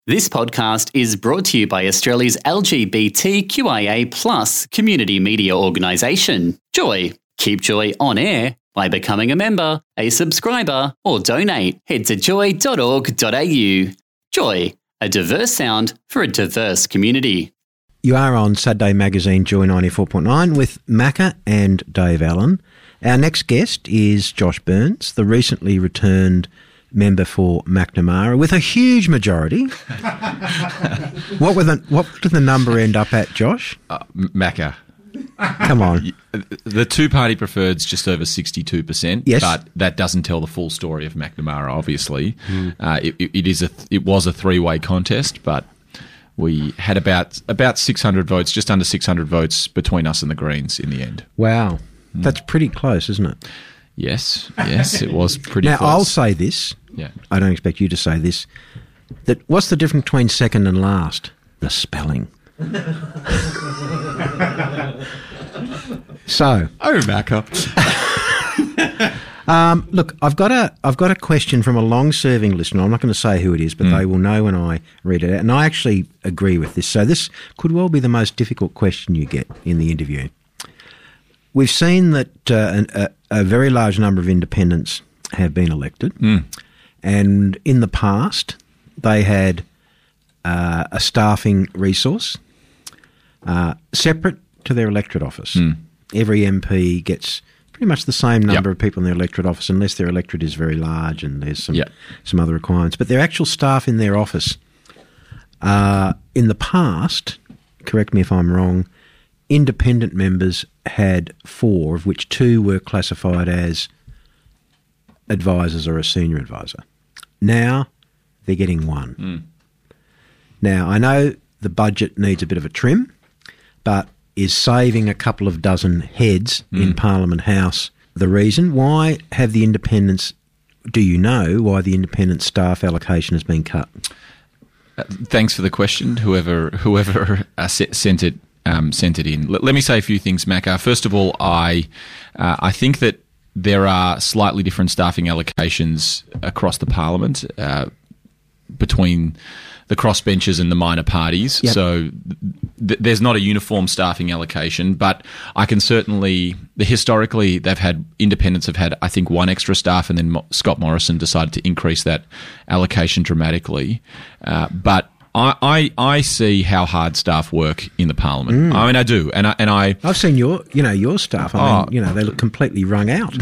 This podcast is brought to you by Australia's LGBTQIA+ community media organisation, Joy. Keep Joy on air by becoming a member, a subscriber, or donate. Head to joy.org.au. Joy, a diverse sound for a diverse community. You are on Saturday Magazine Joy 94.9 with Macca and Dave Allen. Our next guest is Josh Burns, the recently returned member for Macnamara with a huge majority. What did the number end up at, Josh? Macca. Come on. The two-party preferred's just over 62%. Yes. But that doesn't tell the full story of Macnamara, obviously. It was a three-way contest, but we had about 600 votes, just under 600 votes between us and the Greens in the end. Wow. That's pretty close, isn't it? Yes, it was pretty now, close. I'll say this. Yeah. I don't expect you to say this. That what's the difference between second and last? The spelling. So, Macca. look, I've got a question from a long-serving listener. I'm not going to say who it is, but they will know when I read it out. And I actually agree with this. So this could well be the most difficult question you get in the interview. We've seen that a very large number of independents have been elected, and in the past they had a staffing resource separate to their electorate office. Every MP gets pretty much the same number of people in their electorate office, unless their electorate is very large and there's some other requirements. But their actual staff in their office, in the past, correct me if I'm wrong, independent members had 4, of which 2 were classified as advisors or a senior advisor. Now they're getting 1. Now, I know the budget needs a bit of a trim, but is saving a couple of dozen heads in Parliament House the reason? Why have the independents, do you know why the independent staff allocation has been cut? Thanks for the question, whoever sent it in. Let me say a few things, Macca. First of all, I think that there are slightly different staffing allocations across the Parliament between the crossbenchers and the minor parties. Yep. So there's not a uniform staffing allocation, but I can certainly, historically, independents have had, I think, 1 extra staff, and then Scott Morrison decided to increase that allocation dramatically. But I see how hard staff work in the Parliament. I mean, I do, and I've seen your staff. I mean, they look completely wrung out.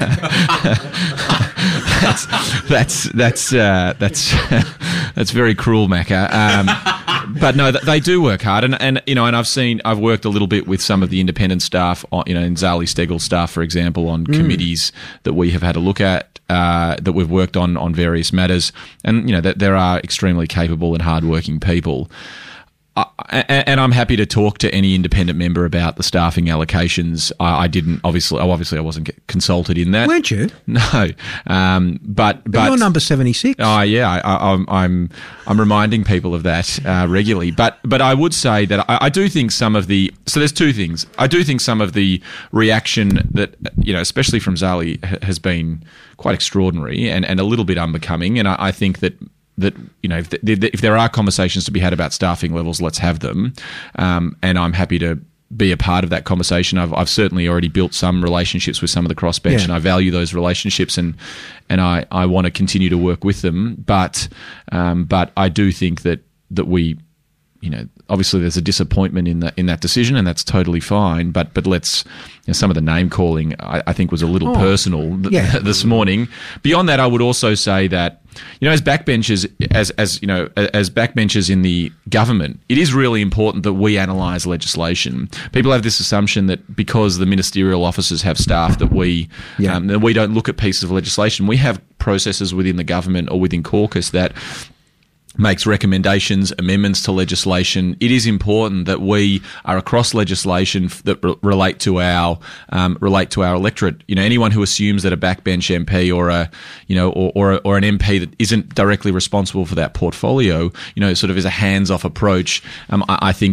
That's very cruel, Macca. But no, they do work hard, and I've worked a little bit with some of the independent staff, in Zali Steggall's staff, for example, on committees that we have had a look at. That we've worked on various matters, and that there are extremely capable and hardworking people. And I'm happy to talk to any independent member about the staffing allocations. I wasn't consulted in that. Weren't you? No, but you're number 76. Oh yeah, I'm reminding people of that regularly. But I would say that I do think so there's 2 things. I do think some of the reaction that especially from Zali has been quite extraordinary and a little bit unbecoming. And I think that if there are conversations to be had about staffing levels, let's have them. And I'm happy to be a part of that conversation. I've certainly already built some relationships with some of the crossbench, and I value those relationships, and I want to continue to work with them. But I do think that we, obviously there's a disappointment in that decision, and that's totally fine. But let's, some of the name calling I think was a little personal this morning. Beyond that, I would also say that as backbenchers, as backbenchers in the government, it is really important that we analyse legislation. People have this assumption that because the ministerial officers have staff that we don't look at pieces of legislation. We have processes within the government or within caucus that makes recommendations, amendments to legislation. It is important that we are across legislation that relate to our electorate. Anyone who assumes that a backbench MP or an MP that isn't directly responsible for that portfolio, sort of is a hands-off approach, I think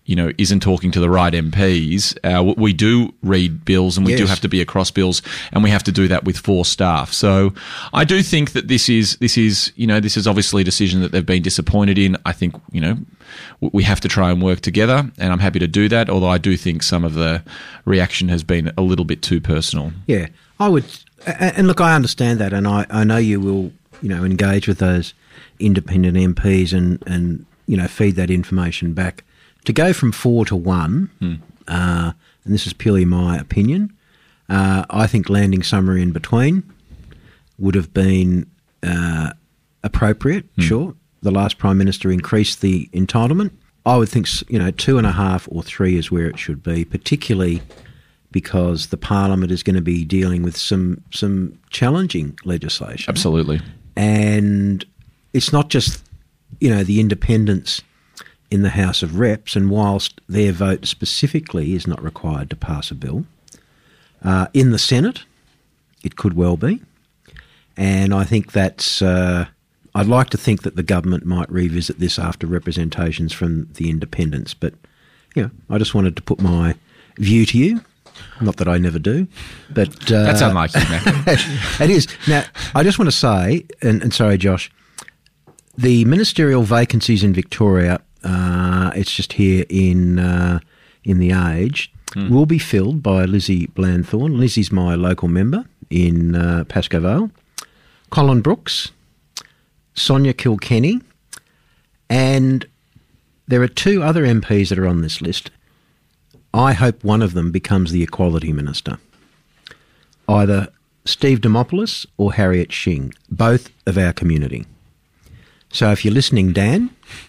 isn't talking to the right MPs. We do read bills, and we do have to be across bills, and we have to do that with 4 staff. So I do think that this is obviously a decision that they've been disappointed in. I think we have to try and work together, and I'm happy to do that. Although I do think some of the reaction has been a little bit too personal. Yeah, I would, and look, I understand that, and I know you will engage with those independent MPs and feed that information back. To go from 4 to 1, and this is purely my opinion, I think landing somewhere in between would have been appropriate. Sure, the last Prime Minister increased the entitlement. I would think 2.5 or 3 is where it should be, particularly because the Parliament is going to be dealing with some challenging legislation. Absolutely, and it's not just the independents in the House of Reps, and whilst their vote specifically is not required to pass a bill, in the Senate it could well be. And I think that's... I'd like to think that the government might revisit this after representations from the independents. But, I just wanted to put my view to you. Not that I never do, but... that's unlikely, man. It is. Now, I just want to say, and sorry, Josh, the ministerial vacancies in Victoria... it's just here in the Age, will be filled by Lizzie Blandthorne. Lizzie's my local member in Pascoe Vale. Colin Brooks, Sonia Kilkenny, and there are 2 other MPs that are on this list. I hope one of them becomes the Equality Minister. Either Steve Demopoulos or Harriet Shing, both of our community. So if you're listening, Dan...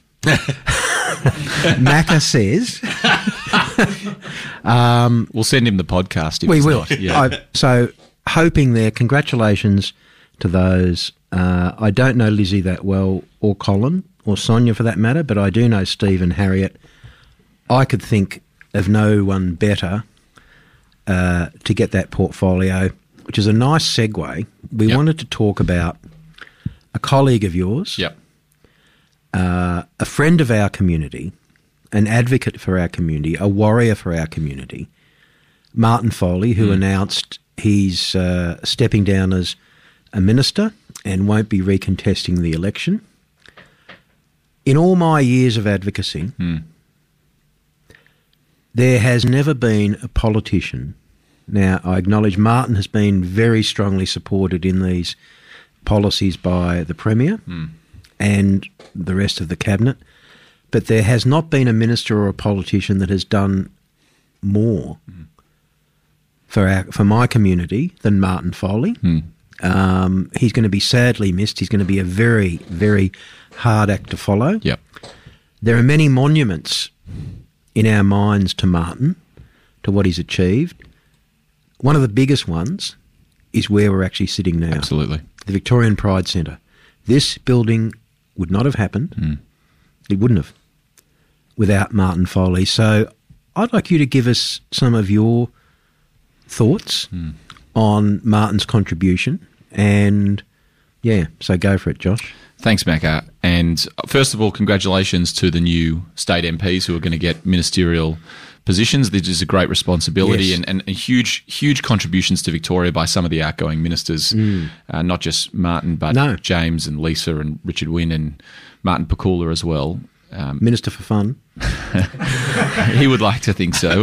Macca says... we'll send him the podcast. If we it's will. Not. Yeah. So hoping there, congratulations to those. I don't know Lizzie that well, or Colin, or Sonia for that matter, but I do know Steve and Harriet. I could think of no one better to get that portfolio, which is a nice segue. We wanted to talk about a colleague of yours. Yep. A friend of our community, an advocate for our community, a warrior for our community, Martin Foley, who announced he's stepping down as a minister and won't be recontesting the election. In all my years of advocacy, there has never been a politician. Now, I acknowledge Martin has been very strongly supported in these policies by the Premier and the rest of the Cabinet, but there has not been a minister or a politician that has done more for my community than Martin Foley. He's going to be sadly missed. He's going to be a very, very hard act to follow. Yep. There are many monuments in our minds to Martin, to what he's achieved. One of the biggest ones is where we're actually sitting now. Absolutely. The Victorian Pride Centre. This building would not have happened. It wouldn't have without Martin Foley. So I'd like you to give us some of your thoughts on Martin's contribution. And, so go for it, Josh. Thanks, Macca. And first of all, congratulations to the new state MPs who are going to get ministerial positions. This is a great responsibility and huge contributions to Victoria by some of the outgoing ministers, not just Martin, but James and Lisa and Richard Wynne and Martin Pakula as well. Minister for Fun. He would like to think so.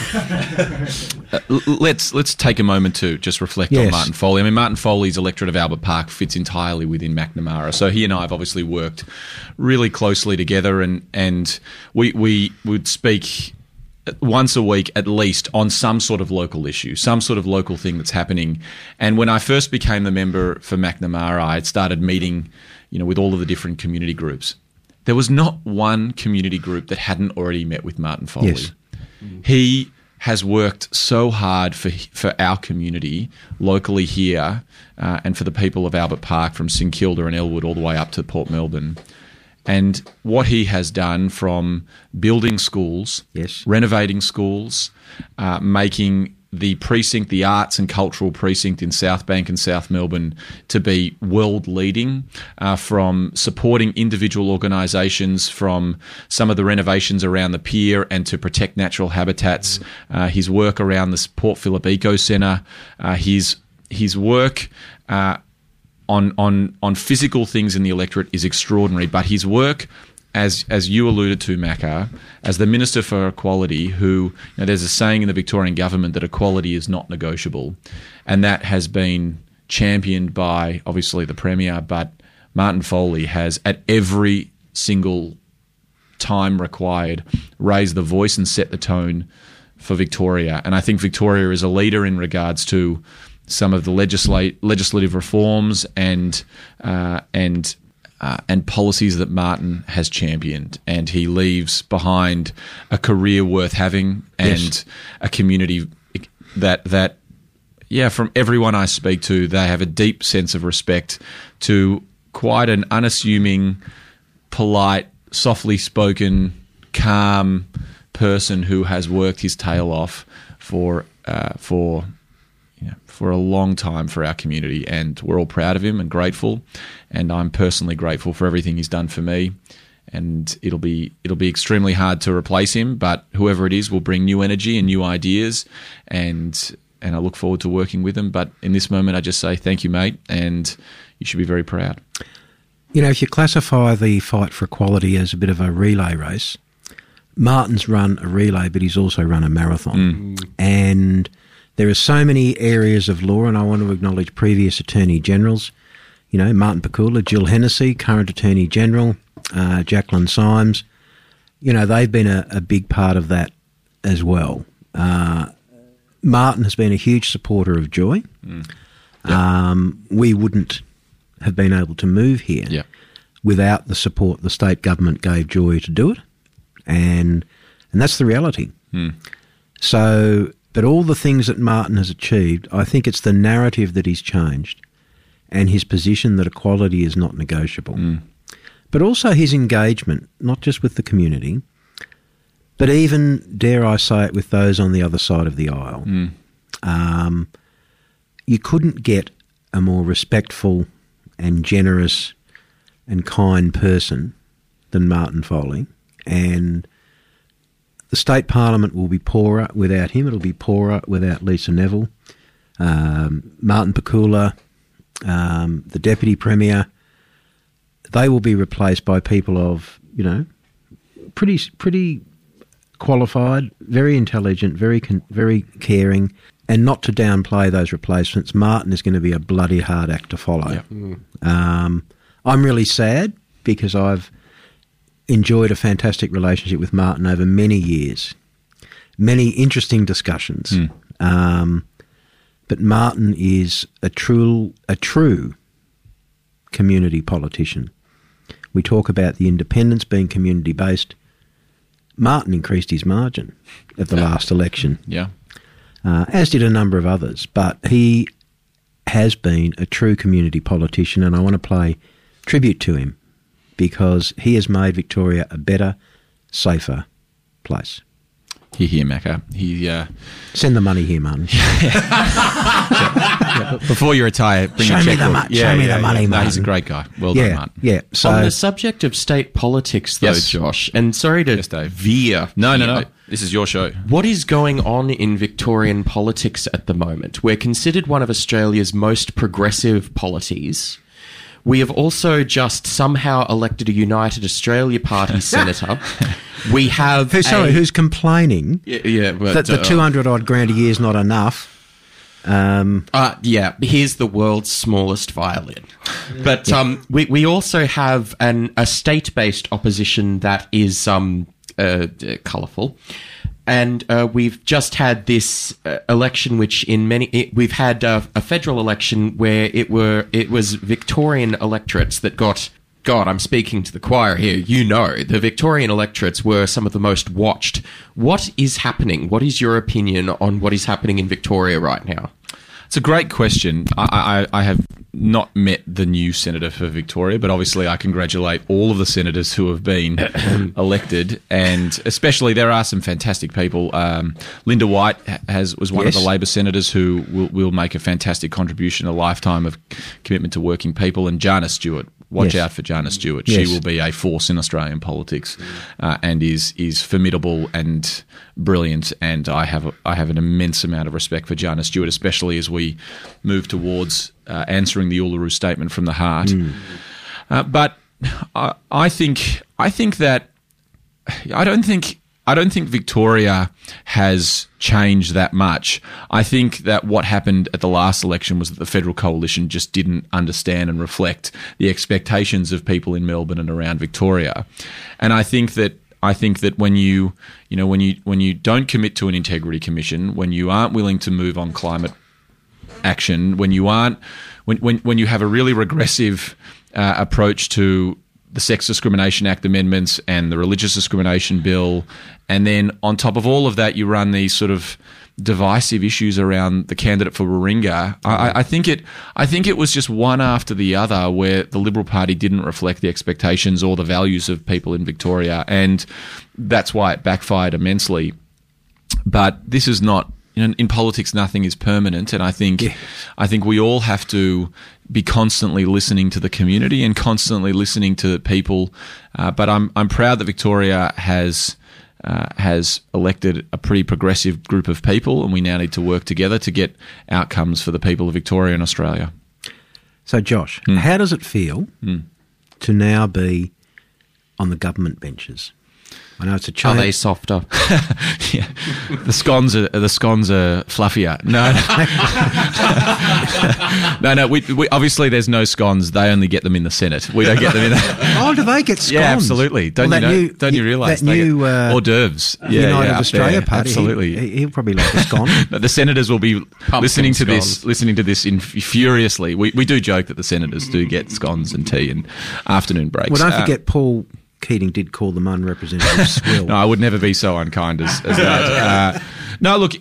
Let's take a moment to just reflect on Martin Foley. I mean, Martin Foley's electorate of Albert Park fits entirely within Macnamara. So he and I have obviously worked really closely together, and we would speak once a week at least on some sort of local issue, some sort of local thing that's happening. And when I first became the member for Macnamara, I had started meeting, with all of the different community groups. There was not one community group that hadn't already met with Martin Foley. Yes. He has worked so hard for our community locally here and for the people of Albert Park from St Kilda and Elwood all the way up to Port Melbourne. And what he has done from building schools, renovating schools, making the precinct, the arts and cultural precinct in South Bank and South Melbourne, to be world leading, from supporting individual organisations, from some of the renovations around the pier and to protect natural habitats, his work around the Port Phillip Eco Centre, his work on physical things in the electorate is extraordinary, but his work, as you alluded to, Macca, as the Minister for Equality, who, there's a saying in the Victorian government that equality is not negotiable, and that has been championed by, obviously, the Premier, but Martin Foley has, at every single time required, raised the voice and set the tone for Victoria. And I think Victoria is a leader in regards to some of the legislative reforms and policies that Martin has championed, and he leaves behind a career worth having and a community that from everyone I speak to, they have a deep sense of respect to quite an unassuming, polite, softly spoken, calm person who has worked his tail off for a long time for our community, and we're all proud of him and grateful. And I'm personally grateful for everything he's done for me. And it'll be extremely hard to replace him, but whoever it is will bring new energy and new ideas, and I look forward to working with him. But in this moment, I just say thank you, mate, and you should be very proud. If you classify the fight for equality as a bit of a relay race, Martin's run a relay, but he's also run a marathon. And there are so many areas of law, and I want to acknowledge previous Attorney Generals, Martin Pakula, Jill Hennessy, current Attorney General, Jacqueline Symes. They've been a big part of that as well. Martin has been a huge supporter of Joy. We wouldn't have been able to move here without the support the state government gave Joy to do it, and that's the reality. So, but all the things that Martin has achieved, I think it's the narrative that he's changed, and his position that equality is not negotiable. But also his engagement, not just with the community, but even, dare I say it, with those on the other side of the aisle. You couldn't get a more respectful and generous and kind person than Martin Foley. And the state parliament will be poorer without him. It'll be poorer without Lisa Neville. Martin Pakula, the Deputy Premier, they will be replaced by people of, pretty qualified, very intelligent, very caring, and not to downplay those replacements. Martin is going to be a bloody hard act to follow. I'm really sad because I've enjoyed a fantastic relationship with Martin over many years, many interesting discussions. But Martin is a true community politician. We talk about the independents being community-based. Martin increased his margin at the last election, as did a number of others. But he has been a true community politician, and I want to pay tribute to him because he has made Victoria a better, safer place. Hear, Macca. Send the money here, Martin. Before you retire, bring a checkbook. Show me the money, Martin. No, he's a great guy. Well done, Martin. Yeah. So, on the subject of state politics, though, Josh, and sorry to veer. No. This is your show. What is going on in Victorian politics at the moment? We're considered one of Australia's most progressive polities. We have also just somehow elected a United Australia Party senator. We have who's complaining that the 200-odd grand a year is not enough. Here's the world's smallest violin. But we also have a state-based opposition that is colourful. And we've just had this election, which we've had a federal election where it was Victorian electorates that got. God, I'm speaking to the choir here. The Victorian electorates were some of the most watched. What is happening? What is your opinion on what is happening in Victoria right now? It's a great question. I have not met the new senator for Victoria, but obviously I congratulate all of the senators who have been elected, and especially there are some fantastic people. Linda White was one of the Labor senators who will make a fantastic contribution, a lifetime of commitment to working people, and Jana Stewart. Watch out for Jana Stewart. She will be a force in Australian politics, and is formidable and brilliant. And I have an immense amount of respect for Jana Stewart, especially as we move towards answering the Uluru Statement from the Heart. But I think that I don't think Victoria has changed that much. I think that what happened at the last election was that the federal coalition just didn't understand and reflect the expectations of people in Melbourne and around Victoria. And I think that when you don't commit to an integrity commission, when you aren't willing to move on climate action, when you have a really regressive approach to the Sex Discrimination Act amendments and the Religious Discrimination Bill, and then on top of all of that, you run these sort of divisive issues around the candidate for Warringah. I think it was just one after the other where the Liberal Party didn't reflect the expectations or the values of people in Victoria, and that's why it backfired immensely. But this is not. In politics, nothing is permanent, and I think we all have to be constantly listening to the community and constantly listening to people. But I'm proud that Victoria has elected a pretty progressive group of people, and we now need to work together to get outcomes for the people of Victoria and Australia. So, Josh, how does it feel to now be on the government benches? I know it's a change. Are they softer? Yeah, the scones are fluffier. No. We obviously there's no scones. They only get them in the Senate. We don't get them in. Oh, do they get scones? Yeah, absolutely. Don't you realise that new hors d'oeuvres? United Australia Party? Absolutely. He'll probably like a scone. The senators will be listening to this furiously. We do joke that the senators do get scones and tea and afternoon breaks. Well, don't forget Paul Keating did call them unrepresentative swill. No, I would never be so unkind as that. No, look,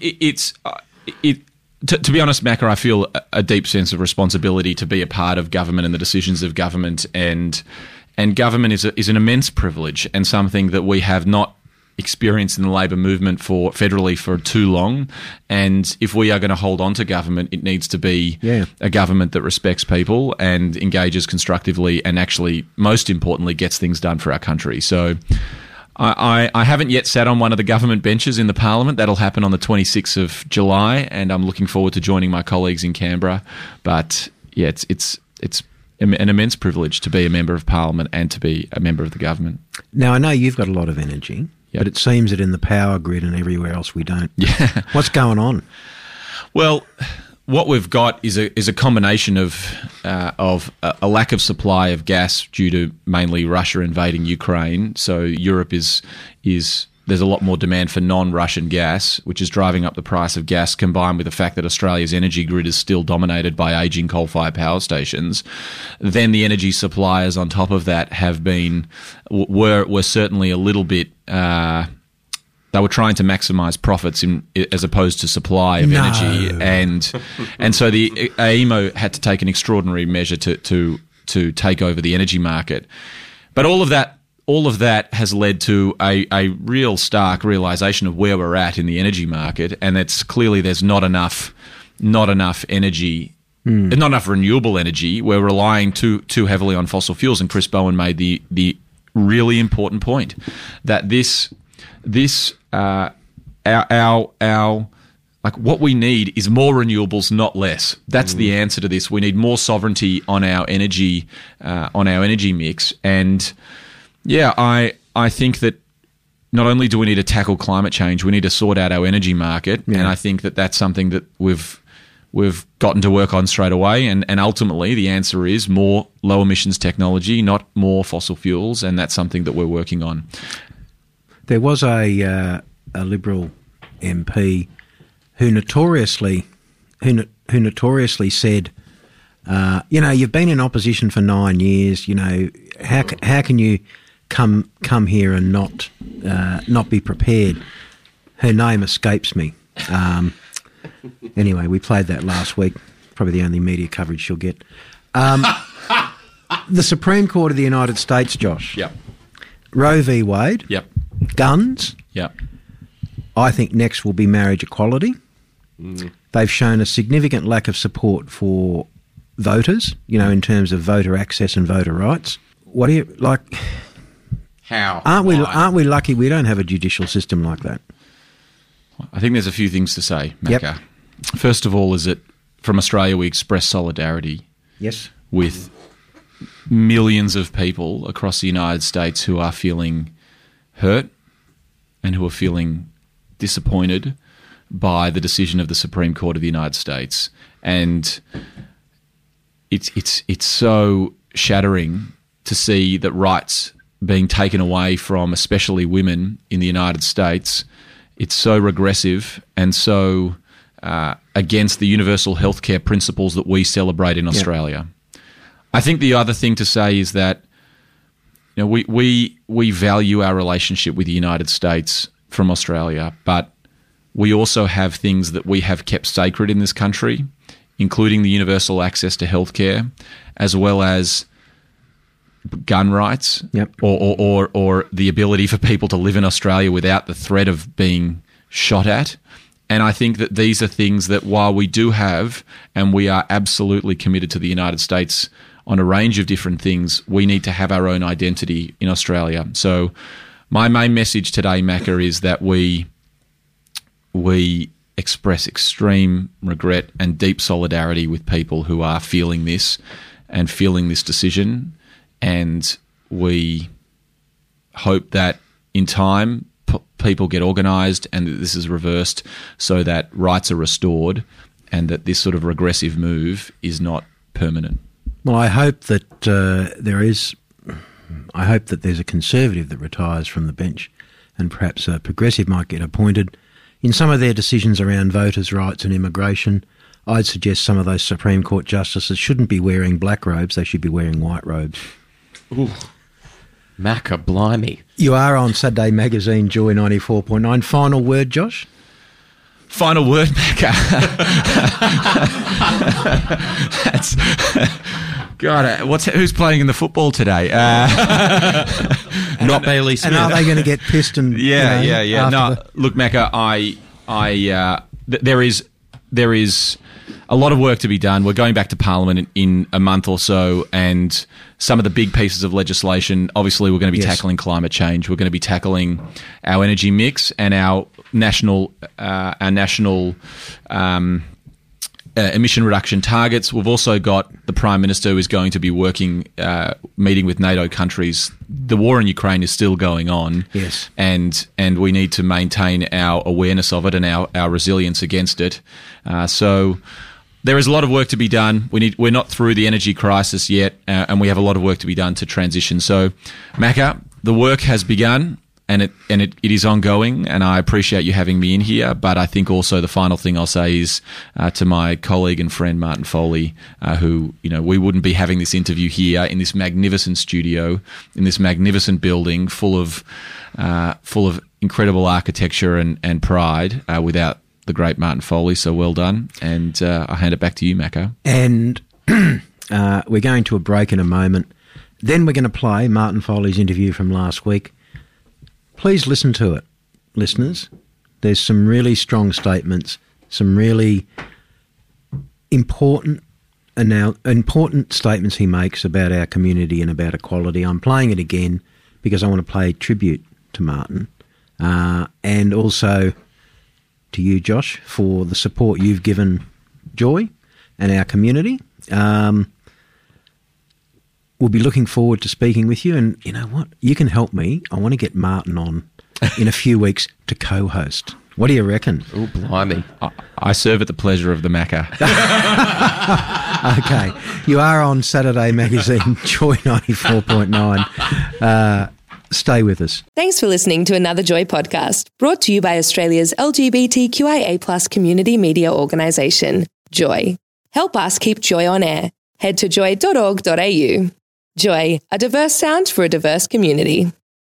to be honest, Macca, I feel a deep sense of responsibility to be a part of government and the decisions of government, and government is an immense privilege and something that we have not experienced in the Labor movement federally for too long. And if we are going to hold on to government, it needs to be a government that respects people and engages constructively and actually, most importantly, gets things done for our country. So I haven't yet sat on one of the government benches in the Parliament. That'll happen on the 26th of July, and I'm looking forward to joining my colleagues in Canberra. But yeah, it's an immense privilege to be a member of Parliament and to be a member of the government. Now, I know you've got a lot of energy. Yep. But it seems that in the power grid and everywhere else we don't. Yeah. What's going on? Well, what we've got is a combination of a lack of supply of gas due to mainly Russia invading Ukraine. So Europe is there's a lot more demand for non-Russian gas, which is driving up the price of gas, combined with the fact that Australia's energy grid is still dominated by ageing coal-fired power stations. Then the energy suppliers on top of that were certainly a little bit they were trying to maximise profits as opposed to supply of energy, and so the AEMO had to take an extraordinary measure to take over the energy market. But all of that has led to a real stark realisation of where we're at in the energy market, and it's clearly there's not enough energy, not enough renewable energy. We're relying too heavily on fossil fuels, and Chris Bowen made the really important point that what we need is more renewables, not less. That's the answer to this. We need more sovereignty on our energy mix, and yeah, I think that not only do we need to tackle climate change, we need to sort out our energy market, and I think that that's something that we've gotten to work on straight away, and ultimately the answer is more low emissions technology, not more fossil fuels, and that's something that we're working on. There was a Liberal MP who notoriously said, you've been in opposition for 9 years. How can you come here and not be prepared? Her name escapes me. Anyway, we played that last week. Probably the only media coverage she'll get. The Supreme Court of the United States, Josh. Yep. Roe v. Wade. Yep. Guns. Yep. I think next will be marriage equality. They've shown a significant lack of support for voters, in terms of voter access and voter rights. What do you like? How? Aren't we lucky we don't have a judicial system like that? I think there's a few things to say, Yep. Macca. First of all, is that from Australia we express solidarity Yes. with millions of people across the United States who are feeling hurt and who are feeling disappointed by the decision of the Supreme Court of the United States. And it's so shattering to see that rights being taken away from especially women in the United States. It's so regressive and so against the universal healthcare principles that we celebrate in Australia. I think the other thing to say is that we value our relationship with the United States from Australia, but we also have things that we have kept sacred in this country, including the universal access to healthcare, as well as gun rights, or the ability for people to live in Australia without the threat of being shot at. And I think that these are things that while we do have, and we are absolutely committed to the United States on a range of different things, we need to have our own identity in Australia. So my main message today, Macca, is that we express extreme regret and deep solidarity with people who are feeling this and feeling this decision. And we hope that in time people get organised and that this is reversed so that rights are restored and that this sort of regressive move is not permanent. Well, I hope that I hope that there's a Conservative that retires from the bench and perhaps a Progressive might get appointed. In some of their decisions around voters' rights and immigration, I'd suggest some of those Supreme Court justices shouldn't be wearing black robes, they should be wearing white robes. Ooh. Macca, blimey. You are on Saturday Magazine, Joy 94.9. Final word, Josh? Final word, Macca. That's... God, who's playing in the football today? Not Bailey Smith. And are they going to get pissed? And Yeah. No, look, Macca, there is a lot of work to be done. We're going back to Parliament in a month or so, and some of the big pieces of legislation. Obviously, we're going to be tackling climate change. We're going to be tackling our energy mix and our national emission reduction targets. We've also got the Prime Minister who is going to be meeting with NATO countries. The war in Ukraine is still going on. Yes. And we need to maintain our awareness of it and our resilience against it. So there is a lot of work to be done. We're not through the energy crisis yet, and we have a lot of work to be done to transition. So, Macca, the work has begun. And it is ongoing, and I appreciate you having me in here. But I think also the final thing I'll say is to my colleague and friend Martin Foley, who we wouldn't be having this interview here in this magnificent studio, in this magnificent building full of incredible architecture and pride without the great Martin Foley. So well done, and I hand it back to you, Macca. And we're going to a break in a moment. Then we're going to play Martin Foley's interview from last week. Please listen to it, listeners. There's some really strong statements, some really important statements he makes about our community and about equality. I'm playing it again because I want to pay tribute to Martin and also to you, Josh, for the support you've given Joy and our community. We'll be looking forward to speaking with you, and you know what? You can help me. I want to get Martin on in a few weeks to co-host. What do you reckon? Oh, blimey. I serve at the pleasure of the Macca. Okay. You are on Saturday Magazine, Joy 94.9. Stay with us. Thanks for listening to another Joy podcast, brought to you by Australia's LGBTQIA+ community media organisation, Joy. Help us keep Joy on air. Head to joy.org.au. Joy, a diverse sound for a diverse community.